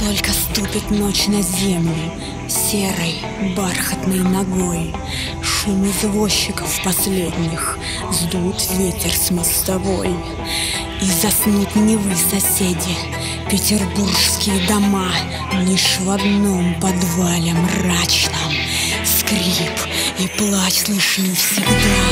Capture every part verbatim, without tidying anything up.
Только ступит ночь на землю серой бархатной ногой, шум извозчиков последних сдут ветер с мостовой. И заснут не вы, соседи, петербургские дома, лишь в одном подвале мрачном скрип и плач слышны всегда.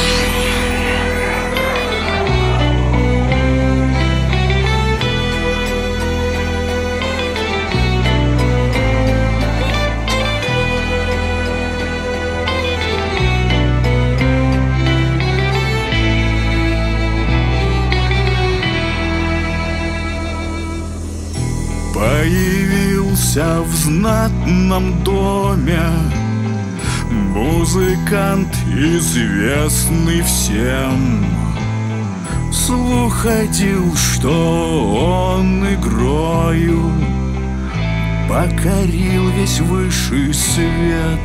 Появился в знатном доме музыкант, известный всем. Слух ходил, что он игрою покорил весь высший свет.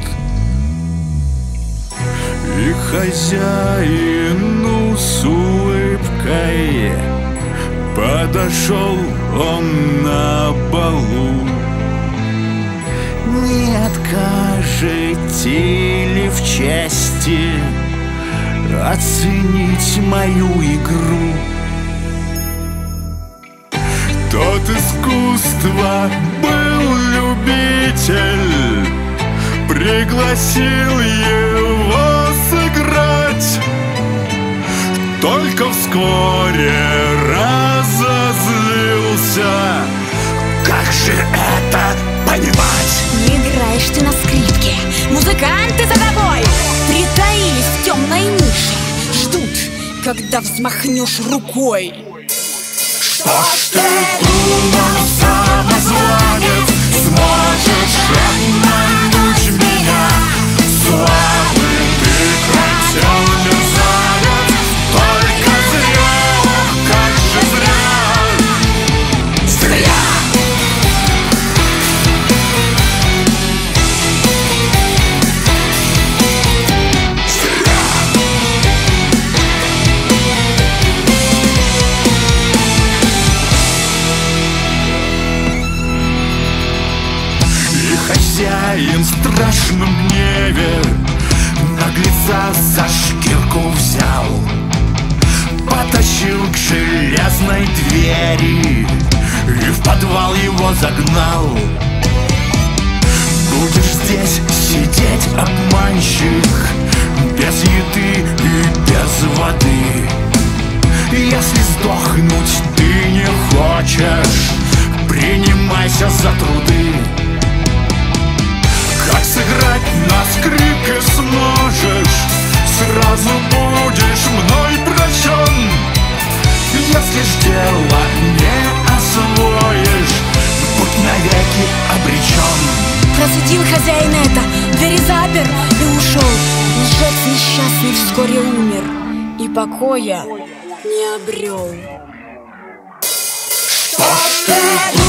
И хозяину с улыбкой подошел он на балу. Не откажете ли в чести оценить мою игру? Тот искусства был любитель, пригласил его сыграть. Только вскоре разозлился. Как же это понимать? Не играешь ты на скрипке, музыканты за тобой притаились в темной нише, ждут, когда взмахнешь рукой. Что ж ты думал, самозванец, сможешь обмануть меня? Слабый ты, хотел мерзавец, только зря, ох, как же зря. Зря! Хозяин в страшном гневе наглеца за шкирку взял, потащил к железной двери и в подвал его загнал. Будешь здесь сидеть, обманщик, без еды и без воды. Если сдохнуть ты не хочешь, принимайся за труды. Как сыграть на скрипке сможешь, сразу будешь мной прощен. Если ж дело не освоишь, будь навеки обречен. Просудил хозяин это, двери запер и ушел. Лжец несчастный вскоре умер и покоя не обрел. Что ж ты